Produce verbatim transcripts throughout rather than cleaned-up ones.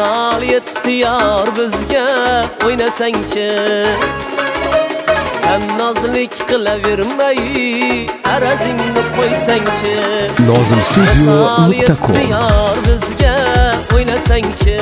Masal yetti yar bizga o'ynasangchi Ham nozlik qilavermay arazingni qo'ysangchi Nozim studio nuqta com yetti yar bizga o'ynasangchi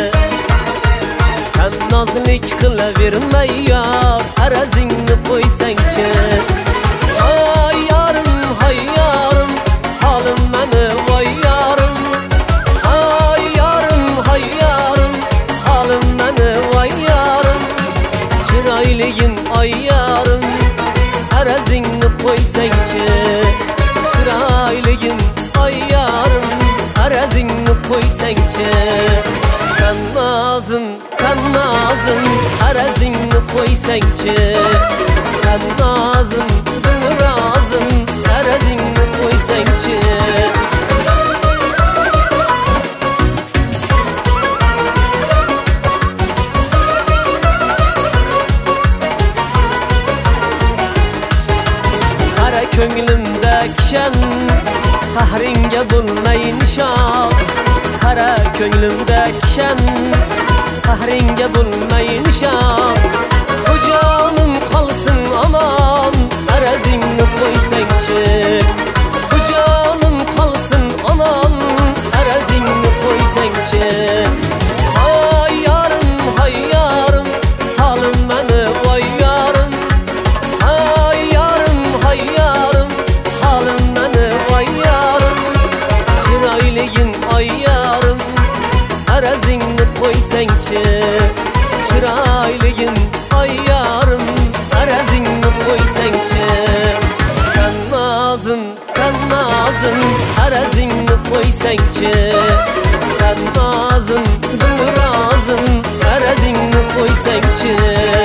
Ham nozlik qilavermay yar arazingni qo'ysangchi Ay yarim hay yarim halim meni voy yarim Ay yarim hay yarim halim meni voy yarim Chiroyligim ay yarim arazingni qo'ysangchi Chiroyligim ay yarim arazingni qo'ysangchi Kannozim kannozim arazingni qo'ysangchi Kannozim dilrazim arazingni qo'ysangchi Qara ko'nglimda kishan qahringga bo'lmay nishon Qara ko'nglimda kishan qahringga bo'lmay nishon Jonim qolsin omon arazingni qo'ysangchi Jonim qolsin omon arazingni qo'ysangchi Hay yarim hay yarim halim meni voy yarim Hay yarim hay yarim halim meni voy yarim Chiroyligim ay yarim arazingni qo'ysangchi Chiroyligim ay yarim arazingni qo'ysangchi Kannozim kannozim arazingni qo'ysangchi Kannozim dilrazim arazingni qo'ysangchi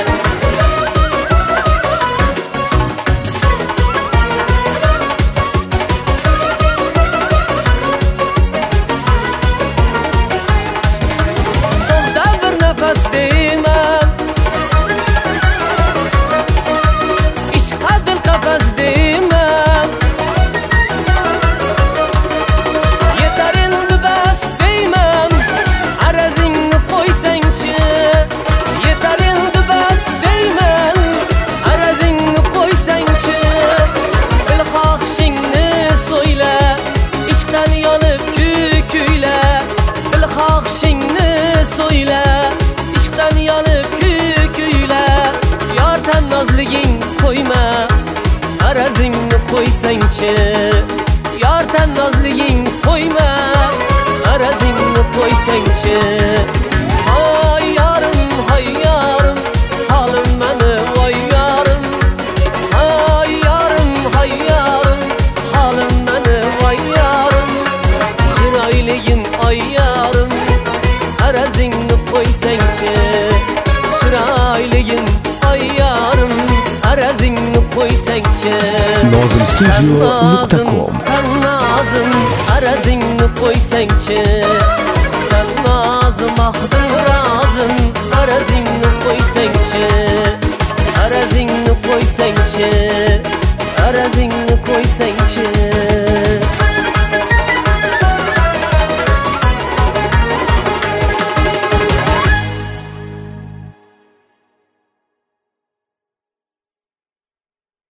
Arazingni qo'ysangchi Yor tannozliging qo'yma arazingni qo'ysangchi Hay yarim hay yarim halim meni voy yarim Hay yarim hay yarim halim meni voy yarim Chiroyligim ay yarim arazingni qo'ysangchi Chiroyligim ay yarim arazingni qo'ysangchi Nozim studio nuqta com Kannozim arazingni qo'ysangchi Kannozim dilrazim arazingni qo'ysangchi Arazingni qo'ysangchi